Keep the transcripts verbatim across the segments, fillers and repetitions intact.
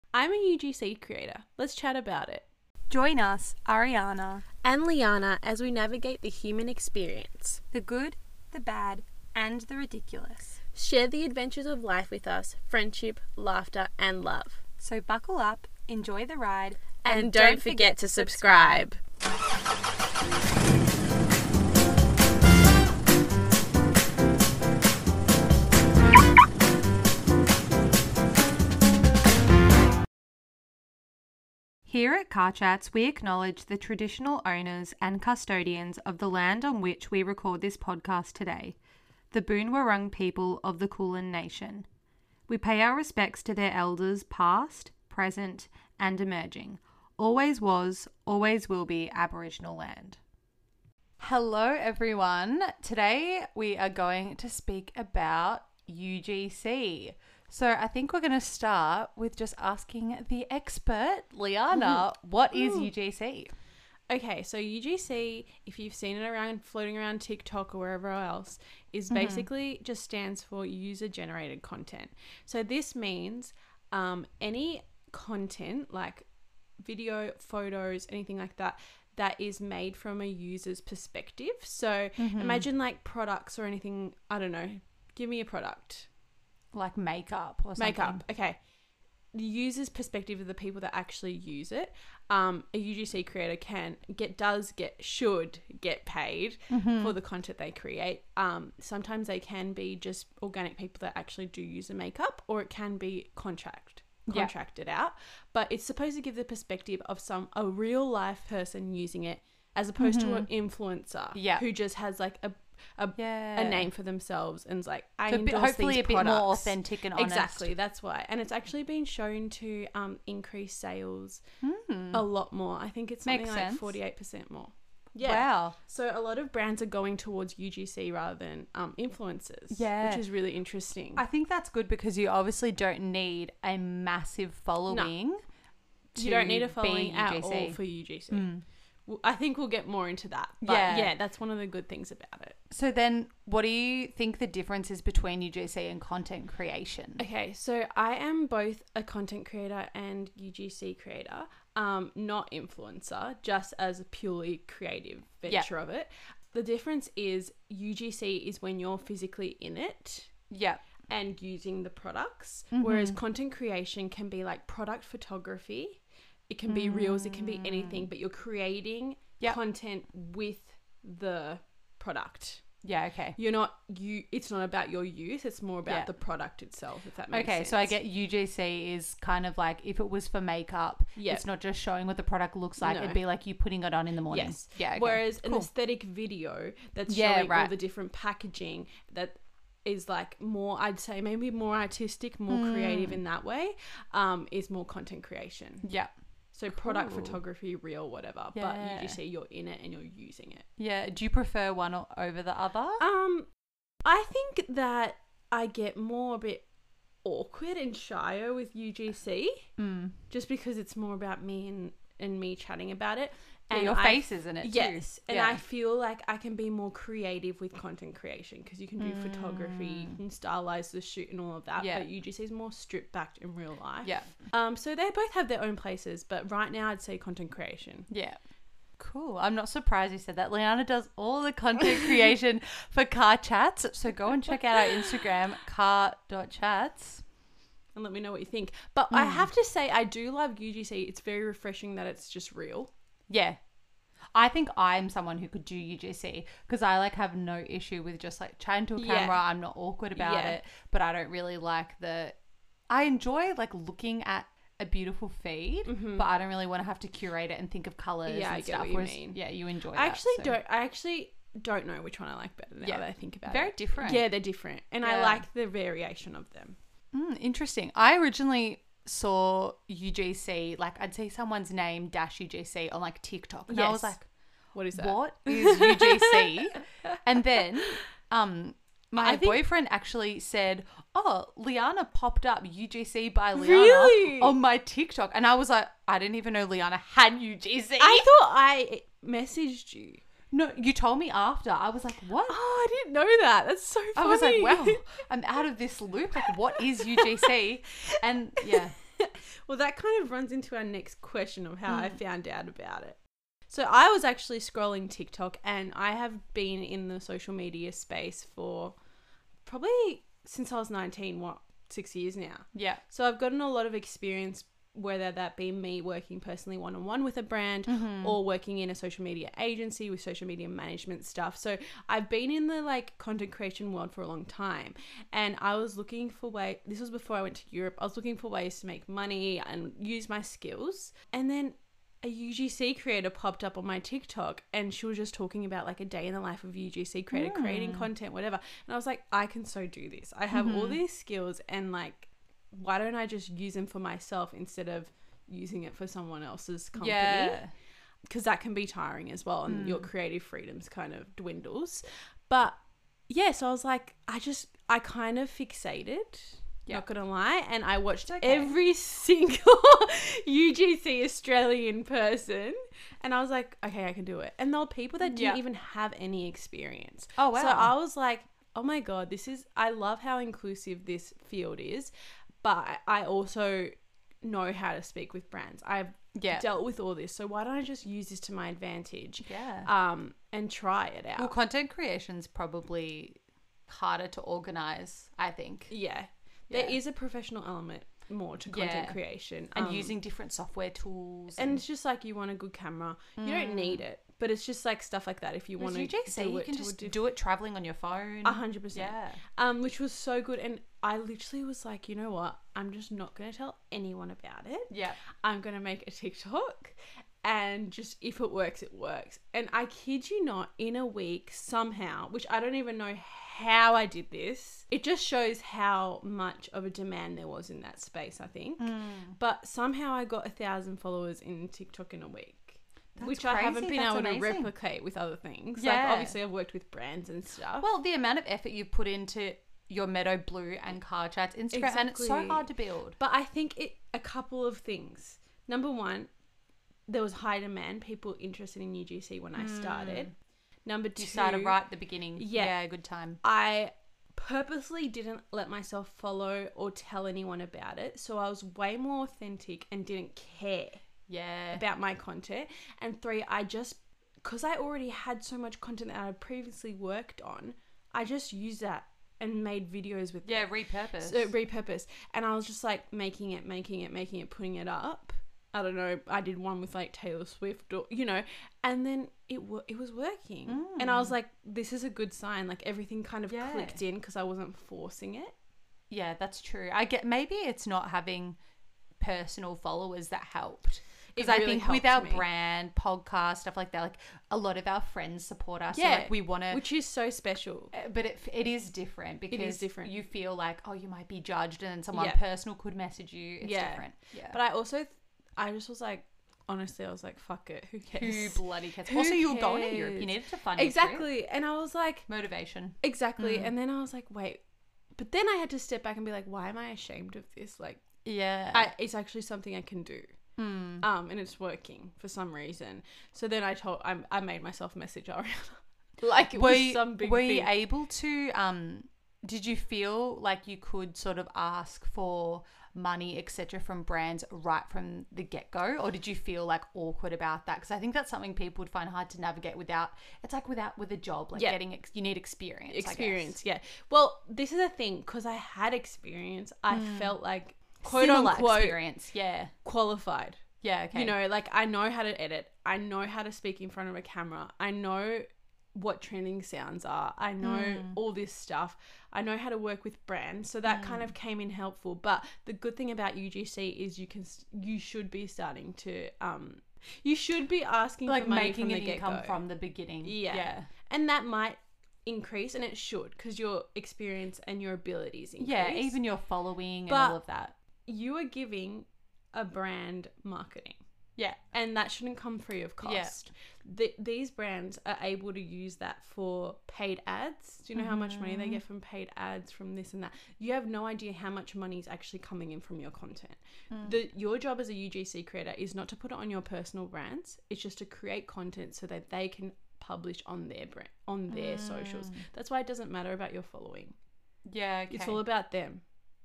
I'm a U G C creator. Let's chat about it. Join us, Ariana, And Liana, as we navigate the human experience. the good, the bad, and the ridiculous. Share the adventures of life with us, friendship, laughter, and love. So buckle up, enjoy the ride, And, don't, forget, to subscribe. Here at Car Chats, we acknowledge the traditional owners and custodians of the land on which we record this podcast today, the Boon Wurrung people of the Kulin Nation. We pay our respects to their elders past, present, and emerging. Always was, always will be Aboriginal land. Hello everyone. Today we are going to speak about U G C. So I think we're going to start with just asking the expert, Liana, what is U G C? Okay, so U G C, if you've seen it around, floating around TikTok or wherever else, is basically just stands for user-generated content. So this means um, any content, like video, photos, anything like that, that is made from a user's perspective. So imagine like products or anything, I don't know, give me a product. Like makeup or something. Makeup, okay. The user's perspective of the people that actually use it. Um, a U G C creator can get, does get, should get paid for the content they create. Um, sometimes they can be just organic people that actually do use the makeup, or it can be contract, Yeah. contracted out. But it's supposed to give the perspective of some a real life person using it, as opposed to an influencer Yeah. who just has like a a, Yeah. a name for themselves and is like, I So a bit- endorse hopefully these a bit more products. authentic and honest. Exactly, that's why. And it's actually been shown to um increase sales Hmm. a lot more. I think it's something Makes like sense. forty-eight percent more. Yeah. Wow. So a lot of brands are going towards U G C rather than um influencers. Yeah. Which is really interesting. I think that's good because you obviously don't need a massive following. to you don't need a be following at U G C. all for U G C. Mm. Well, I think we'll get more into that. But Yeah. yeah, that's one of the good things about it. So then what do you think the difference is between U G C and content creation? Okay, so I am both a content creator and U G C creator, um, not influencer, just as a purely creative venture of it. The difference is U G C is when you're physically in it Yeah. and using the products, Mm-hmm. whereas content creation can be like product photography. It can be reels, it can be anything, but you're creating Yep. content with the product. Yeah, okay. You're not you. It's not about your use. It's more about Yeah. the product itself. If that makes Okay, sense. so I get U G C is kind of like if it was for makeup, Yeah. it's not just showing what the product looks like. No. It'd be like you putting it on in the morning. Yes. Yeah. Okay. Whereas an Cool. aesthetic video that's Yeah, showing all right. the different packaging that is like more, I'd say maybe more artistic, more creative in that way, um, is more content creation. Yeah. So product Cool. photography, reel, whatever. Yeah. But U G C, you're in it and you're using it. Yeah. Do you prefer one o- over the other? Um, I think that I get more a bit awkward and shyer with U G C, Mm. just because it's more about me and, and me chatting about it. Yeah, And your I- face is in it too. Yes, and Yeah. I feel like I can be more creative with content creation because you can do photography and stylize the shoot and all of that. Mm. Yeah. But U G C is more stripped back in real life. Yeah. Um. So they both have their own places, but right now I'd say content creation. Yeah. Cool. I'm not surprised you said that. Liana does all the content creation for Car Chats. So go and check out our Instagram, car dot chats. And let me know what you think. But I have to say, I do love U G C. It's very refreshing that it's just real. Yeah. I think I'm someone who could do U G C because I like have no issue with just like chatting to a Yeah. camera. I'm not awkward about Yeah. it, but I don't really like the. I enjoy like looking at a beautiful feed, but I don't really want to have to curate it and think of colors. Yeah, and I get stuff. what you Whereas, mean. Yeah, you enjoy. I that, actually so. don't. I actually don't know which one I like better now Yeah. that I think about Very it. different. Yeah, they're different, and I Yeah. like the variation of them. Mm, interesting. I originally saw U G C, like I'd see someone's name dash U G C on like TikTok, and I was Yes. like, What is that? "What is U G C?" And then, um, my I think- boyfriend actually said, "Oh, Liana popped up U G C by Liana Really? on my TikTok," and I was like, "I didn't even know Liana had U G C." I thought I messaged you. no, you told me after. I was like, "What?" Oh, I didn't know that. That's so funny. I was like, "Wow, I'm out of this loop. Like, what is U G C?" And yeah. Well, that kind of runs into our next question of how Mm. I found out about it. So I was actually scrolling TikTok, and I have been in the social media space for probably since I was nineteen, what, six years now. Yeah. So I've gotten a lot of experience, whether that be me working personally one-on-one with a brand Mm-hmm. or working in a social media agency with social media management stuff. So I've been in the like content creation world for a long time, and I was looking for way. This was before I went to Europe. I was looking for ways to make money and use my skills. And then a U G C creator popped up on my TikTok, and she was just talking about like a day in the life of a U G C creator, Mm. creating content, whatever. And I was like, I can so do this. I have all Mhm. these skills, and like, why don't I just use them for myself instead of using it for someone else's company? Yeah. Because that can be tiring as well, and Mm. your creative freedoms kind of dwindles. But yeah, so I was like, I just, I kind of fixated. Yeah. Not gonna lie, and I watched It's okay. every single U G C Australian person, and I was like, okay, I can do it. And there were people that didn't Yeah. even have any experience. Oh, wow. So I was like, oh my god, this is. I love how inclusive this field is, but I also know how to speak with brands. I've Yeah. dealt with all this, so why don't I just use this to my advantage? Yeah. Um, and try it out. Well, content creation's probably harder to organize, I think. Yeah. Yeah. There is a professional element more to content Yeah. creation. And um, using different software tools. and it's just like, you want a good camera. You don't need it, but it's just like stuff like that. If you want With to U G C, do you it can to just a diff- do it traveling on your phone. a hundred percent. Yeah. Um, which was so good. And I literally was like, you know what? I'm just not going to tell anyone about it. Yeah. I'm going to make a TikTok, and just, if it works, it works. And I kid you not, in a week, somehow, which I don't even know how I did this, it just shows how much of a demand there was in that space, I think. Mm. But somehow I got a thousand followers in TikTok in a week, That's which I haven't crazy. been That's able amazing. to replicate with other things. Yeah. Like, obviously I've worked with brands and stuff. Well, the amount of effort you put into your Meadow Blue and Car Chats Instagram, and it's so Exactly. hard to build. But I think it a couple of things. Number one, there was high demand, people interested in U G C when I started. Number two, You started right at the beginning. Yeah. Yeah, good time. I purposely didn't let myself follow or tell anyone about it. So I was way more authentic and didn't care Yeah. about my content. And three, I just, because I already had so much content that I had previously worked on, I just used that and made videos with Yeah, it. repurpose. So, repurpose. And I was just like making it, making it, making it, putting it up. I don't know. I did one with like Taylor Swift, or, you know, and then it w- it was working. And I was like, this is a good sign. Like, everything kind of Yeah. clicked in because I wasn't forcing it. Yeah, that's true. I get, maybe it's not having personal followers that helped. Because It I really think with our helped me. brand, podcast, stuff like that, like a lot of our friends support us. So Yeah, like we want to, Which is so special. but it, it is different because different. you feel like, oh, you might be judged, and then someone Yeah. personal could message you. It's Yeah. different. Yeah. But I also, th- I just was like, honestly, I was like, fuck it. Who Who cares? bloody cares? Who Also, you were going to cares? Europe. You needed to fund your trip. Exactly. And I was like, Motivation. exactly. Mm. And then I was like, wait. But then I had to step back and be like, why am I ashamed of this? Like, Yeah. I, it's actually something I can do. Mm. Um, and it's working for some reason. So then I told, I, I made myself message Ariana. Like, it were was you, some big were thing. you able to, um, did you feel like you could sort of ask for money, et cetera, from brands right from the get-go? Or did you feel like awkward about that? Because I think that's something people would find hard to navigate without, it's like without, with a job, like Yeah. getting, ex- you need experience. I guess. experience, yeah. Well, this is the thing, because I had experience, I felt like, quote Similar unquote, experience. Yeah. qualified. Yeah. Okay. You know, like, I know how to edit. I know how to speak in front of a camera. I know what trending sounds are. I know Mm. all this stuff. I know how to work with brands. So that kind of came in helpful. But the good thing about U G C is you can, you should be starting to, um, you should be asking like for money making from an the income get-go. from the beginning. Yeah. Yeah. And that might increase, and it should, because your experience and your abilities increase. Yeah. Even your following and But- all of that. You are giving a brand marketing. Yeah. And that shouldn't come free of cost. The, these brands are able to use that for paid ads. Do you know how much money they get from paid ads, from this and that? You have no idea how much money is actually coming in from your content. The your job as a U G C creator is not to put it on your personal brands. It's just to create content so that they can publish on their brand, on their socials. That's why it doesn't matter about your following. Yeah. Okay. It's all about them.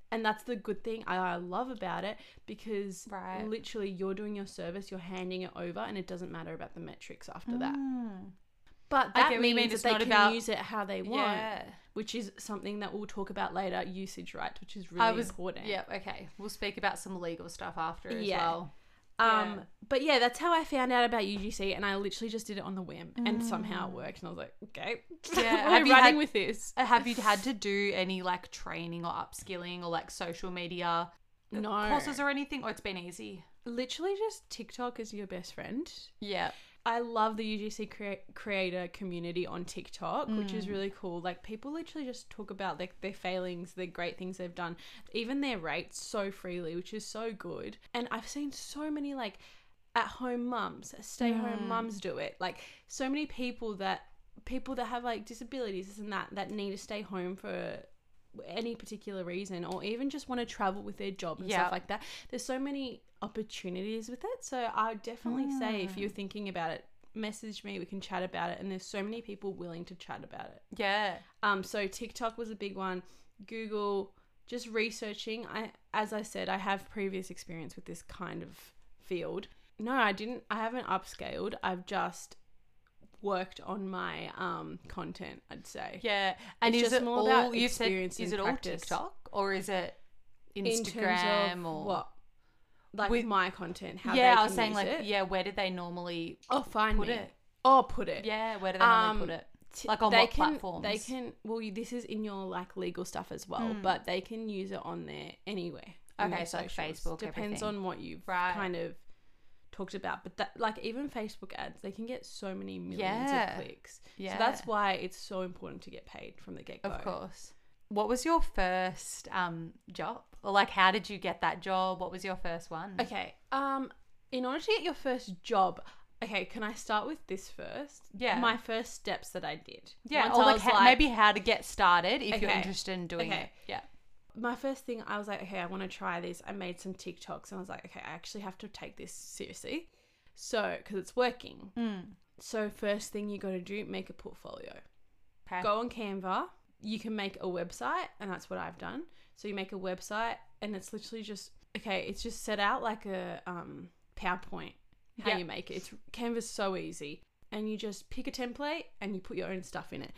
And that's the good thing I, I love about it, because Right. literally you're doing your service, you're handing it over, and it doesn't matter about the metrics after that. Mm. But I that get what you means mean, that it's they not can about- use it how they want, Yeah. which is something that we'll talk about later, usage rights, which is I really was, important. yeah, okay. We'll speak about some legal stuff after as Yeah. well. Um, Yeah. But yeah, that's how I found out about U G C, and I literally just did it on the whim, and somehow it worked, and I was like, okay, Yeah, we're have you running had- with this. Uh, Have you had to do any like training or upskilling or like social media No. courses or anything, or it's been easy? Literally just TikTok is your best friend. Yeah. I love the U G C crea- creator community on TikTok, which Mm. is really cool. Like, people literally just talk about like their failings, the great things they've done, even their rates so freely, which is so good. And I've seen so many like at home mums, stay home Mm. mums do it. Like, so many people that people that have like disabilities this and that that need to stay home for any particular reason, or even just want to travel with their job and Yeah. stuff like that. There's so many opportunities with it, so I would definitely say if you're thinking about it, message me, we can chat about it, and there's so many people willing to chat about it. Yeah. Um so TikTok was a big one. Google, just researching. I as I said, I have previous experience with this kind of field. No, I didn't I haven't upscaled. I've just worked on my um content, I'd say. Yeah. And It's is just it more all about you've said, experience is and it all practice. TikTok or is it In Instagram terms of or what? Like With- my content, how yeah, they I was can saying use like it. yeah, where did they normally Oh, find put me. it? Oh, put it. Yeah, where do they normally Um, put it? T- Like on they what can, platforms? They can. Well, you- this is in your like legal stuff as well, Mm. but they can use it on there anywhere. in Okay, their so like socials. Facebook, Depends everything. on what you've Right. kind of talked about, but that like even Facebook ads, they can get so many millions Yeah. of clicks. Yeah. So that's why it's so important to get paid from the get go. Of course. What was your first um job? Or like how did you get that job? What was your first one? Okay. Um, in order to get your first job. Okay, can I start with this first? Yeah. My first steps that I did. Yeah, Once or I like, was how, maybe how to get started if you're Okay. interested in doing Okay. it. Yeah. My first thing, I was like, okay, I want to try this. I made some TikToks and I was like, okay, I actually have to take this seriously. So, because it's working. Mm. So, first thing you got to do, make a portfolio. Okay. Go on Canva. You can make a website, and that's what I've done. So, you make a website, and it's literally just, okay, it's just set out like a um, PowerPoint, how Yeah. you make it. It's Canva's so easy. And you just pick a template and you put your own stuff in it.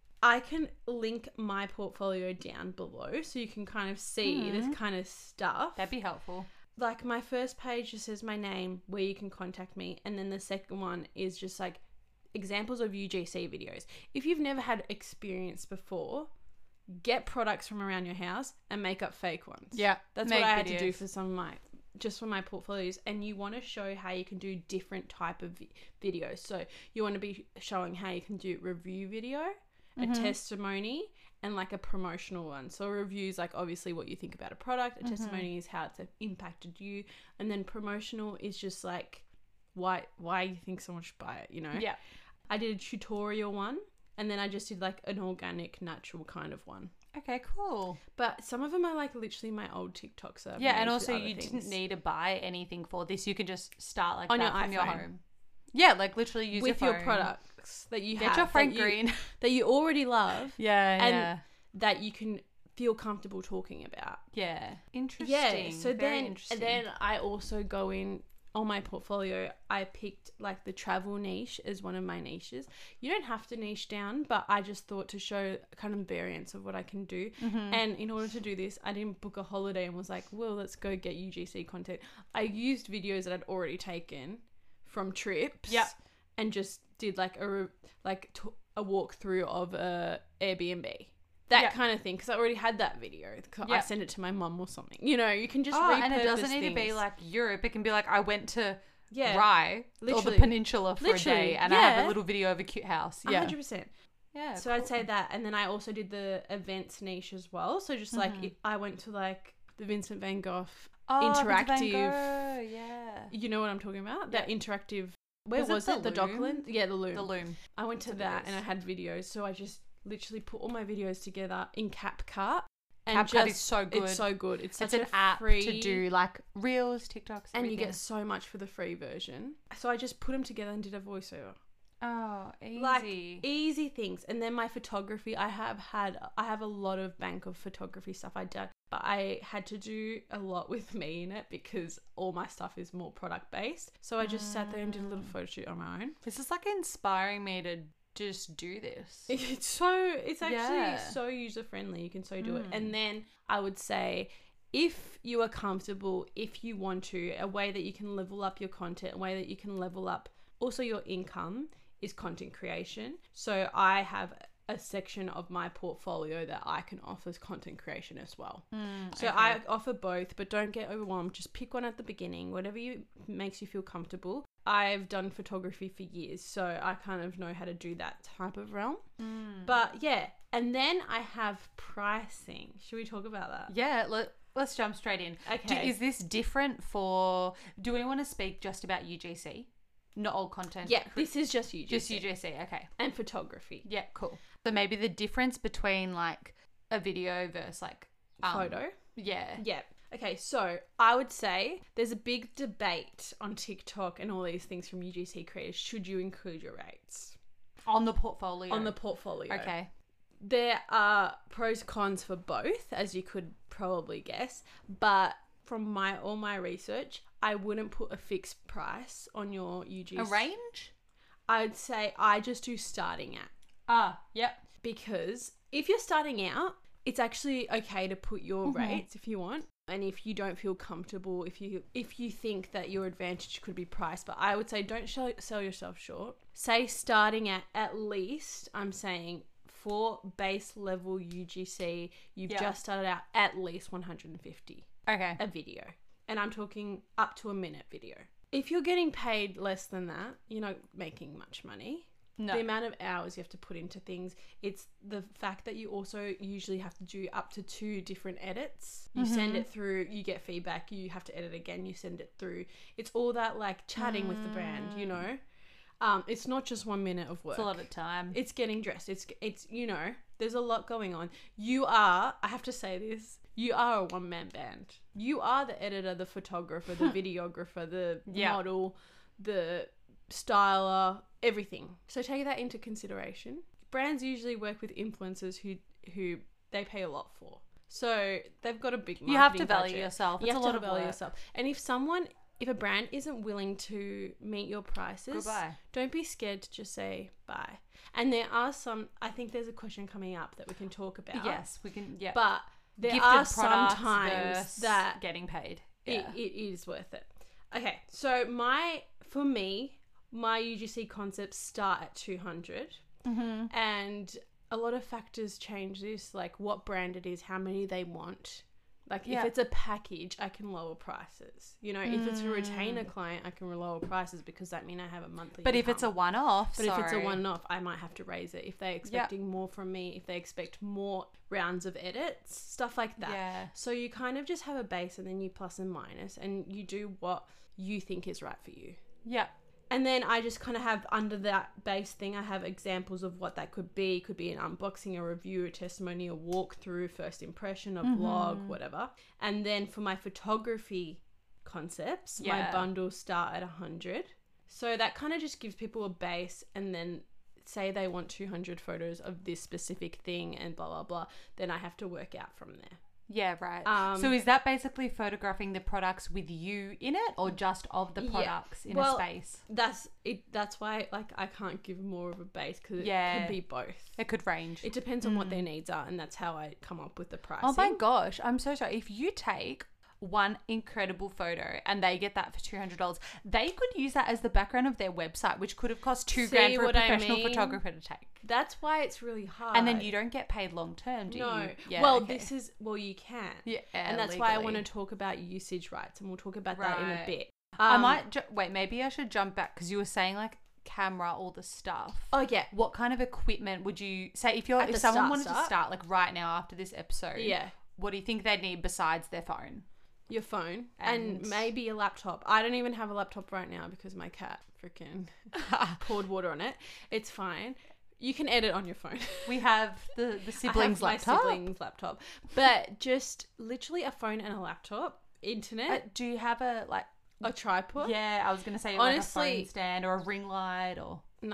I can link my portfolio down below so you can kind of see Mm. this kind of stuff. That'd be helpful. Like my first page just says my name, where you can contact me, and then the second one is just like examples of U G C videos. If you've never had experience before, get products from around your house and make up fake ones. Yeah. That's make what I had to do videos. for some of my just for my portfolios. And you want to show how you can do different type of vi- videos. So you want to be showing how you can do review video, Mm-hmm. a testimony, and like a promotional one. So a review is like obviously what you think about a product. A Mm-hmm. testimony is how it's impacted you, and then promotional is just like why why you think someone should buy it. You know. Yeah. I did a tutorial one, and then I just did like an organic, natural kind of one. Okay, cool. But some of them are like literally my old TikToks. that I've Yeah, made and for also other you things. didn't need to buy anything for this. You could just start like On that your from your iPhone. home. Yeah, like literally use with your, your phone. products that you Get have, your Frank that you, Green. that you already love, Yeah, and yeah. that you can feel comfortable talking about. Yeah. Interesting. Yeah. So Very then, interesting. and then I also go in on my portfolio. I picked like the travel niche as one of my niches. You don't have to niche down, but I just thought to show kind of variance of what I can do. Mm-hmm. And in order to do this, I didn't book a holiday and was like, well, let's go get U G C content. I used videos that I'd already taken from trips. Yep. And just did like a re- like t- a walkthrough of a Airbnb. That Yeah. kind of thing, because I already had that video. 'Cause I Yeah. sent it to my mum or something. You know, you can just Oh, repurpose and it doesn't need to be things. like Europe. It can be like I went to yeah, Rye or the literally. peninsula for Literally, a day and I have yeah. a little video of a cute house. one Yeah. hundred percent. Yeah. So I'd say that, and then I also did the events niche as well. So just like it, I went to like the Vincent van Gogh oh, interactive. Van Gogh, yeah. You know what I'm talking about? That interactive. Where Was it was the it? The Loom? Docklands? Yeah, the Loom. The loom. I went to That's what it that is. and I had videos, so I just literally put all my videos together in CapCut. And CapCut just, is so good. It's so good. It's such It's an a app free, to do like reels, TikToks, and you everything. get so much for the free version. So I just put them together and did a voiceover. Oh, easy. Like easy things. And then my photography, I have had, I have a lot of bank of photography stuff I did, but I had to do a lot with me in it because all my stuff is more product based. So I just mm. sat there and did a little photo shoot on my own. This is like inspiring me to just do this. It's so, it's actually Yeah. so user friendly. You can so do Mm. it. And then I would say, if you are comfortable, if you want to, a way that you can level up your content, a way that you can level up also your income is content creation. So I have a section of my portfolio that I can offer as content creation as well. Mm, so okay. I offer both, but don't get overwhelmed. Just pick one at the beginning, whatever you makes you feel comfortable. I've done photography for years, so I kind of know how to do that type of realm. Mm. But yeah, and then I have pricing. Should we talk about that? Yeah, let, let's jump straight in. Okay. Do, is this different for... Do we want to speak just about U G C? Not all content. Yeah, this is just U G C. Just U G C, okay. And photography. Yeah, cool. So maybe the difference between like a video versus like... Um, Photo. Yeah. Yeah. Okay, so I would say there's a big debate on TikTok and all these things from U G C creators. Should you include your rates? On the portfolio. On the portfolio. Okay. There are pros and cons for both, as you could probably guess. But from my all my research, I wouldn't put a fixed price on your U G C. A range? I'd say I just do starting at. Ah, yep. Because if you're starting out, it's actually okay to put your Mm-hmm. rates if you want. And if you don't feel comfortable, if you if you think that your advantage could be price, but I would say don't show, sell yourself short. Say starting at at least, I'm saying for base level U G C, you've Yeah. just started out at least one hundred fifty Okay. a video. And I'm talking up to a minute video. If you're getting paid less than that, you're not making much money. No. The amount of hours you have to put into things, it's the fact that you also usually have to do up to two different edits. You Mm-hmm. send it through, you get feedback, you have to edit again, you send it through. It's all that like chatting mm. with the brand, you know? Um, it's not just one minute of work. It's a lot of time. It's getting dressed. It's, it's you know, there's a lot going on. You are, I have to say this, you are a one-man band. You are the editor, the photographer, the videographer, the Yeah. model, the styler, everything. So take that into consideration. Brands usually work with influencers who who they pay a lot for. So they've got a big marketing You have to value budget. yourself. You It's have a lot to of value work. yourself. And if someone, if a brand isn't willing to meet your prices, Goodbye. don't be scared to just say bye. And there are some, I think there's a question coming up that we can talk about. Yes, we can. Yeah. But there Gifted are products sometimes versus that getting paid. it, Yeah. it is worth it. Okay, so my, for me, my U G C concepts start at two hundred. Mm-hmm. And a lot of factors change this, like what brand it is, how many they want. Like Yeah. if it's a package, I can lower prices. You know, if it's a retainer Mm. client, I can lower prices because that means I have a monthly But if it's a income. one-off, But if it's a sorry. one-off, I might have to raise it. If they're expecting more from me, if they expect more rounds of edits, stuff like that. Yeah. So you kind of just have a base and then you plus and minus and you do what you think is right for you. Yeah. And then I just kind of have under that base thing, I have examples of what that could be. Could be an unboxing, a review, a testimony, a walkthrough, first impression, a vlog, whatever. And then for my photography concepts, Yeah. my bundles start at one hundred. So that kind of just gives people a base, and then say they want two hundred photos of this specific thing and blah, blah, blah. Then I have to work out from there. Yeah, right. Um, so is that basically photographing the products with you in it or just of the Yeah. products in Well, a space? That's it. That's why like I can't give more of a base because Yeah. it could be both. It could range. It depends on what their needs are, and that's how I come up with the pricing. Oh my gosh, I'm so sorry. If you take one incredible photo and they get that for two hundred dollars, they could use that as the background of their website, which could have cost two See grand for a what I professional mean? photographer to take. That's why it's really hard. And then you don't get paid long term, do no. you? Yeah, well, okay. this is well, you can. Yeah, and that's why I want to legally. talk about usage rights, and we'll talk about that in a Right. bit. I Um, might ju- wait. Maybe I should jump back because you were saying like camera, all the stuff. Oh yeah. What kind of equipment would you say if you're At if the someone start, wanted to start? start like right now after this episode? Yeah. What do you think they'd need besides their phone? Your phone and, And- maybe a laptop. I don't even have a laptop right now because my cat freaking poured water on it. It's fine. You can edit on your phone. We have the the siblings I have laptop. My siblings laptop. But just literally a phone and a laptop, internet, Uh, do you have a like? a tripod. Yeah, I was gonna say Honestly- like a phone stand or a ring light or. Nah.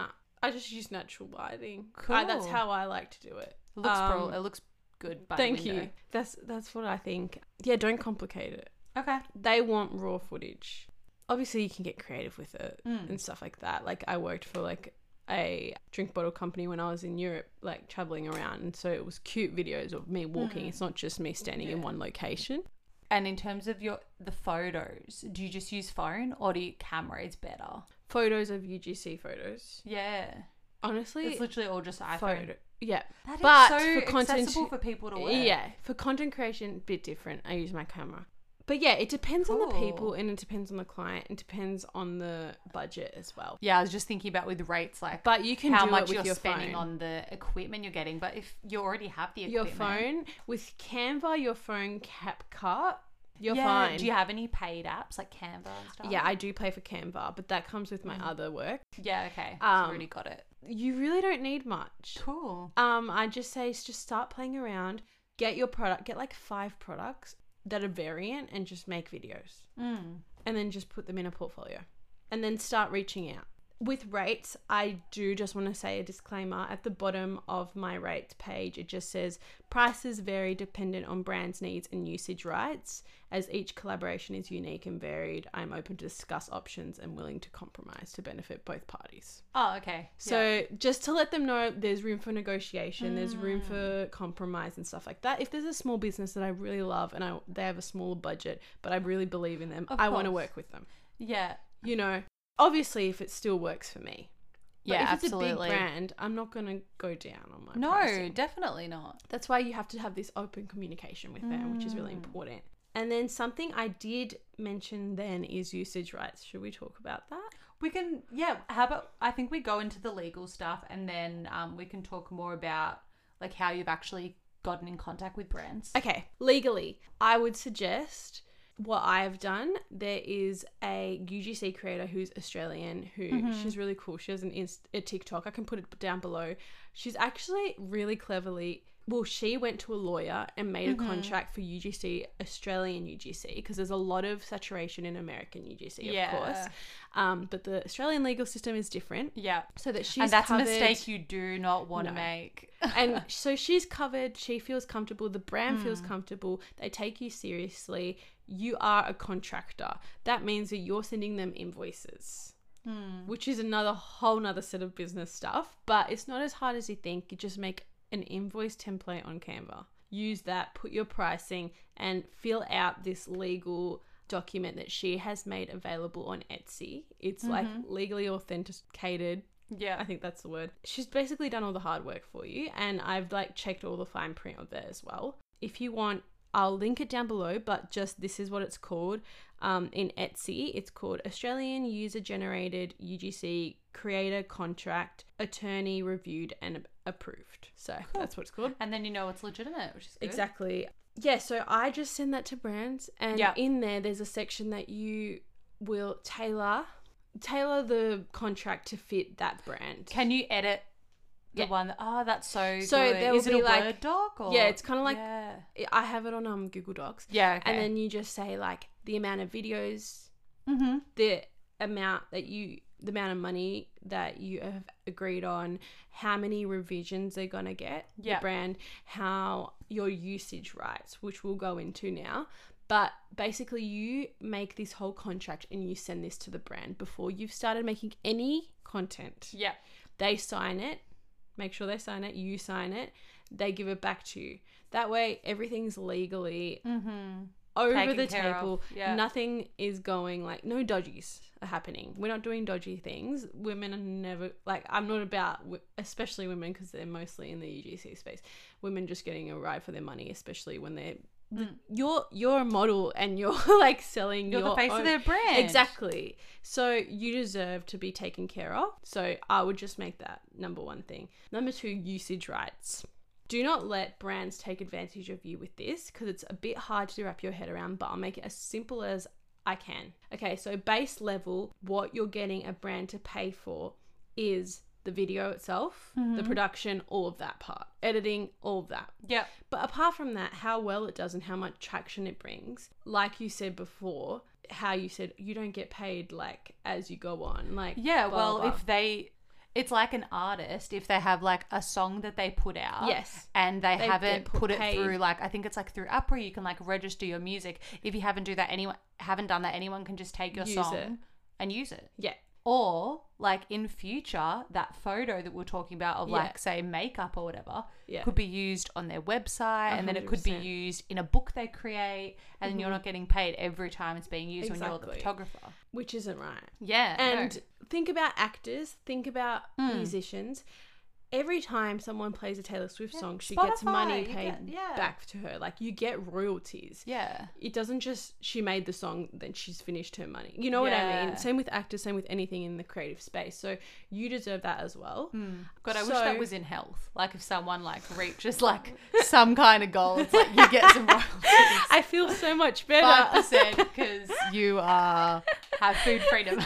I just use natural lighting. Cool. I, that's how I like to do it. It looks Um, pro. It looks good. By Thank the window. you. That's that's what I think. Yeah, don't complicate it. Okay. They want raw footage. Obviously, you can get creative with it Mm. and stuff like that. Like, I worked for like a drink bottle company when I was in Europe, like traveling around, and so it was cute videos of me walking. Mm. It's not just me standing Yeah. in one location. And in terms of your the photos, do you just use phone or do you camera is better? Photos of U G C photos. Yeah. Honestly, It's literally all just iPhone. photo. Yeah, That is But so for content- accessible for people to wear. yeah. For content creation, bit different. I use my camera. But yeah, it depends on the people Cool. and it depends on the client. It depends on the budget as well. Yeah, I was just thinking about with rates, like But you can how do much it with you're your spending phone. on the equipment you're getting. But if you already have the Your equipment, phone with Canva, your phone CapCut, you're yeah, fine. Do you have any paid apps like Canva and stuff? Yeah, I do pay for Canva, but that comes with my Mm. other work. Yeah, okay. Um, I've already got it. You really don't need much. Cool. Um, I just say s- just start playing around. Get your product. Get like five products that are variant and just make videos. Mm. And then just put them in a portfolio. And then start reaching out. With rates, I do just want to say a disclaimer. At the bottom of my rates page, it just says prices vary dependent on brands' needs and usage rights. As each collaboration is unique and varied, I'm open to discuss options and willing to compromise to benefit both parties. Oh, okay. So Yeah. just to let them know there's room for negotiation, there's room Mm. for compromise and stuff like that. If there's a small business that I really love and I they have a smaller budget, but I really believe in them, Of I want to course. work with them. Yeah. You know, obviously if it still works for me. But Yeah, if it's absolutely. a big brand, I'm not going to go down on my No, pricing. definitely not. That's why you have to have this open communication with them, which is really Mm. important. And then something I did mention then is usage rights. Should we talk about that? We can, yeah. How about I think we go into the legal stuff and then um, we can talk more about like how you've actually gotten in contact with brands. Okay, legally, I would suggest what I've done. There is a U G C creator who's Australian who Mhm. she's really cool. She has an inst- a TikTok. I can put it down below. She's actually really cleverly. Well, she went to a lawyer and made a Mhm. contract for U G C, Australian U G C, because there's a lot of saturation in American U G C, of Yeah. course. Um, but the Australian legal system is different. Yeah. So that she's And that's covered, a mistake you do not want to No. make. and so she's covered. She feels comfortable. The brand feels Hmm. comfortable. They take you seriously. You are a contractor. That means that you're sending them invoices, Hmm. which is another whole nother set of business stuff. But it's not as hard as you think. You just make an invoice template on Canva. Use that, put your pricing, and fill out this legal document that she has made available on Etsy. It's like Mhm. legally authenticated. Yeah. I think that's the word. She's basically done all the hard work for you, and I've like checked all the fine print of there as well. If you want, I'll link it down below, but just this is what it's called. Um, in Etsy, it's called Australian User Generated U G C Creator Contract Attorney Reviewed and Approved. So Cool. that's what it's called. And then you know it's legitimate, which is good. Exactly. Yeah, so I just send that to brands, and Yeah. in there there's a section that you will tailor tailor the contract to fit that brand. Can you edit the Yeah. one that, oh, that's so, So good. there will Is it be a like- Word doc? Or? Yeah, it's kind of like yeah. I have it on um Google Docs, Yeah, okay. and then you just say like the amount of videos, mm-hmm. the amount that you, the amount of money that you have agreed on, how many revisions they're gonna get, Yeah. the brand, how your usage rights, which we'll go into now. But basically, you make this whole contract and you send this to the brand before you've started making any content. Yeah. They sign it, make sure they sign it, you sign it, they give it back to you. That way, everything's legally Mm-hmm. over Taken the care table. of, yeah. Nothing is going like, no dodgies are happening. We're not doing dodgy things. Women are never, like, I'm not about, w- especially women, because they're mostly in the U G C space, women just getting a ride for their money, especially when they're, the, Mm. you're, you're a model and you're like selling You're your the face own, of their brand. Exactly. So you deserve to be taken care of. So I would just make that number one thing. Number two, usage rights. Do not let brands take advantage of you with this, because it's a bit hard to wrap your head around, but I'll make it as simple as I can. Okay, so base level, what you're getting a brand to pay for is the video itself, the Mhm. production, all of that part, editing, all of that. Yeah. But apart from that, how well it does and how much traction it brings, like you said before, how you said you don't get paid like as you go on. Like Yeah, blah, well, blah. if they it's like an artist if they have like a song that they put out. Yes. And they, They haven't get put put it paid. through like, I think it's like through Opera, you can like register your music. If you haven't do that, anyone haven't done that, anyone can just take your Use song it. and use it. Yeah. Or like in future, that photo that we're talking about of Yeah. like say makeup or whatever Yeah. could be used on their website, and then it could be one hundred percent. used in a book they create, and then you're not getting paid every time it's being used when you're the Exactly. photographer. Which isn't right. Yeah. And no. think about actors, think about Mm. musicians. Every time someone plays a Taylor Swift Yeah, song, she gets Spotify, money you paid get- yeah. back to her. Like, you get royalties. Yeah. It doesn't just, she made the song, then she's finished her money. You know what I Yeah. mean? Same with actors, same with anything in the creative space. So you deserve that as well. God, I wish So- that was in health. Like if someone like reaches like some kind of goal, it's like you get some royalties. I feel so much Five better. percent because you uh, have food freedom.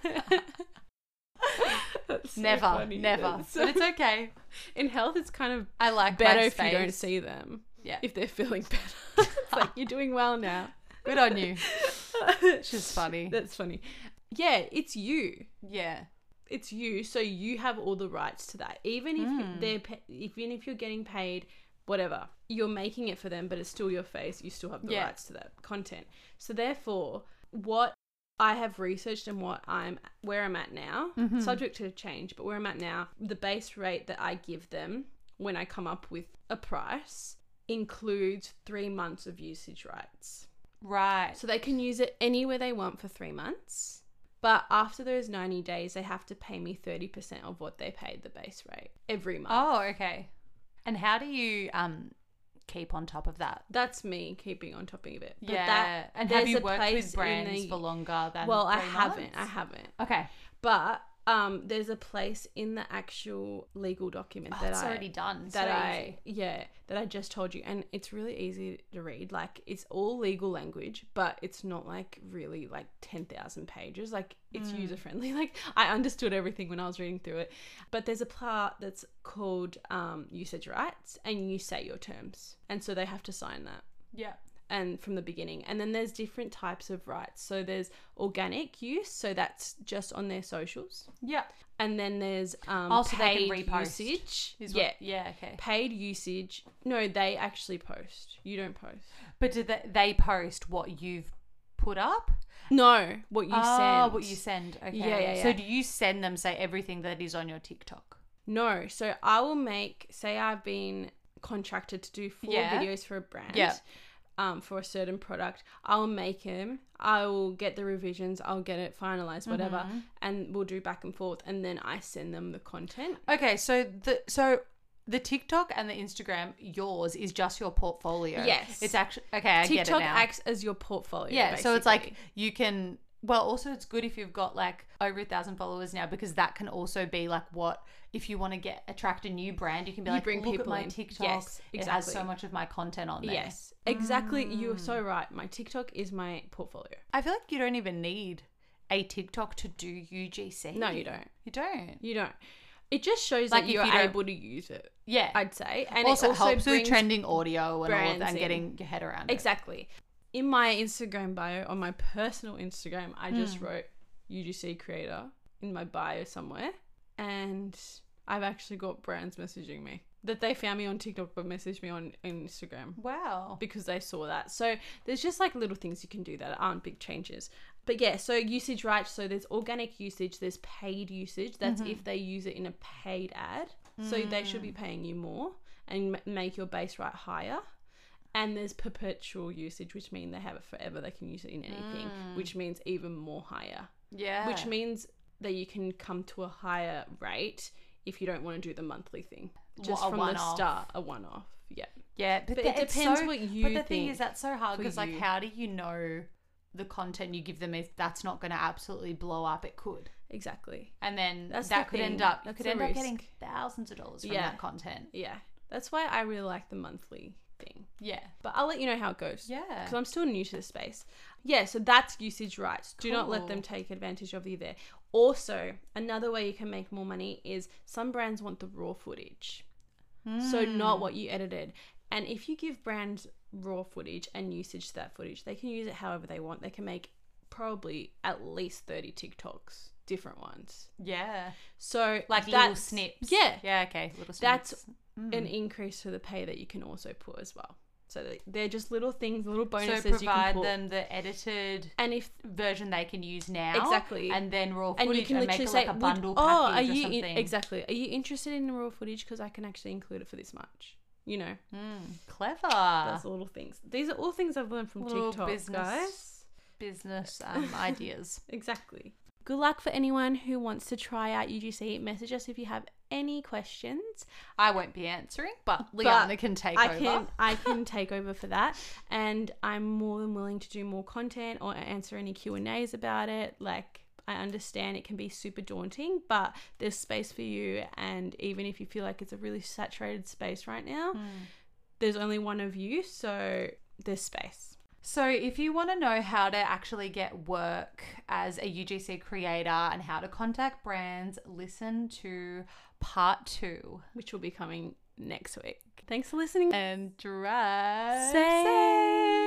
That's so never, funny. never. That's so- But it's okay. In health, it's kind of I like better my if you don't space. see them. Yeah. If they're feeling better. It's like, you're doing well now. Good on you. It's just funny. That's funny. Yeah, it's you. Yeah. It's you. So you have all the rights to that. Even if Mm. they're, pa- even if you're getting paid, whatever, you're making it for them, but it's still your face. You still have the Yeah. rights to that content. So therefore, what I have researched and what I'm where I'm at now, Mm-hmm. subject to change, but where I'm at now, the base rate that I give them when I come up with a price includes three months of usage rights. Right. So they can use it anywhere they want for three months. But after those ninety days, they have to pay me thirty percent of what they paid the base rate every month. Oh, okay. And how do you um keep on top of that? That's me keeping on top of it. But Yeah. that, and have there's you a worked place with in brands the- for longer than Well, I three haven't. months? I haven't. Okay. But um, there's a place in the actual legal document Oh, that it's I already done. that so I easy. yeah that I just told you, and it's really easy to read. Like, it's all legal language, but it's not like really like ten thousand pages. Like, it's Mm. user friendly. Like, I understood everything when I was reading through it. But there's a part that's called um, usage rights, and you say your terms, and so they have to sign that. Yeah. And from the beginning. And then there's different types of rights. So there's organic use, so that's just on their socials. Yeah. And then there's um Oh, so they paid can repost, usage. Is Yeah. what, yeah, okay. Paid usage. No, they actually post. You don't post. But do they, they post what you've put up? No, what you oh, send. what you send. Okay. Yeah, yeah, So yeah. do you send them, say, everything that is on your TikTok? No. So I will make, say I've been contracted to do four Yeah. videos for a brand. Yeah. Um, for a certain product, I'll make them. I will get the revisions. I'll get it finalized, whatever, Mm-hmm. and we'll do back and forth. And then I send them the content. Okay, so the so the TikTok and the Instagram, yours is just your portfolio. Yes. It's actually okay. I get it TikTok now. acts as your portfolio. Yeah, so it's like basically. you can. Well, also it's good if you've got like over a thousand followers now, because that can also be like what if you want to get attract a new brand, you can be You like, bring look at people my in. TikTok. Yes, It has so exactly. much of my content on there. Yes, exactly. You're so right. My TikTok is my portfolio. I feel like you don't even need a TikTok to do U G C. No, you don't. You don't. You don't. It just shows Like, that if you're you don't- able to use it. Yeah. I'd say, and also, it also helps with brings trending audio and all of brands that and in. getting your head around it. Exactly. In my Instagram bio, on my personal Instagram, I just Hmm. wrote U G C creator in my bio somewhere, and I've actually got brands messaging me that they found me on TikTok but messaged me on Instagram Wow. because they saw that. So there's just like little things you can do that aren't big changes. But yeah, so usage rights. So there's organic usage, there's paid usage. That's Mm-hmm. if they use it in a paid ad. So they should be paying you more and m- make your base rate higher. And there's perpetual usage, which means they have it forever. They can use it in anything, Mm. which means even more higher. Yeah. Which means that you can come to a higher rate if you don't want to do the monthly thing. Just Wha- a from the one-off. start, a one-off. Yeah. Yeah, but, But th- it it's depends so- what you But the thing think is, that's so hard for because, like, you. how do you know the content you give them if that's not going to absolutely blow up? It could, Exactly. and then That's that the could end thing. up. You That's could the end up getting risk. thousands of dollars from Yeah. that content. Yeah. That's why I really like the monthly thing. Yeah, But I'll let you know how it goes. yeah. Because I'm still new to the space. Yeah, so that's usage rights. Do not let Cool. them take advantage of you there. Also, another way you can make more money is some brands want the raw footage. So Hmm. not what you edited. And if you give brands raw footage and usage to that footage, they can use it however they want. They can make probably at least thirty TikToks different ones. Yeah. So Like that's, little snips. Yeah. Yeah, okay. Little snips. That's mm. an increase to the pay that you can also put as well. So they're just little things, little bonuses so you can provide put. them the edited and if version they can use now. Exactly. And then raw footage and you can and literally make it say, like a bundle would, oh, package are or you something. In, exactly. Are you interested in the raw footage? Because I can actually include it for this much. You know. Mm, clever. That's the little things. These are all things I've learned from little TikTok, business, guys. Business um, ideas. Exactly. Good luck for anyone who wants to try out U G C. Message us if you have any questions. I won't be answering, but Liana but can take I over. Can, I can take over for that. And I'm more than willing to do more content or answer any Q and A's about it. Like, I understand it can be super daunting, but there's space for you. And even if you feel like it's a really saturated space right now, mm. there's only one of you. So there's space. So if you want to know how to actually get work as a U G C creator and how to contact brands, listen to part two, which will be coming next week. Thanks for listening. And drive safe.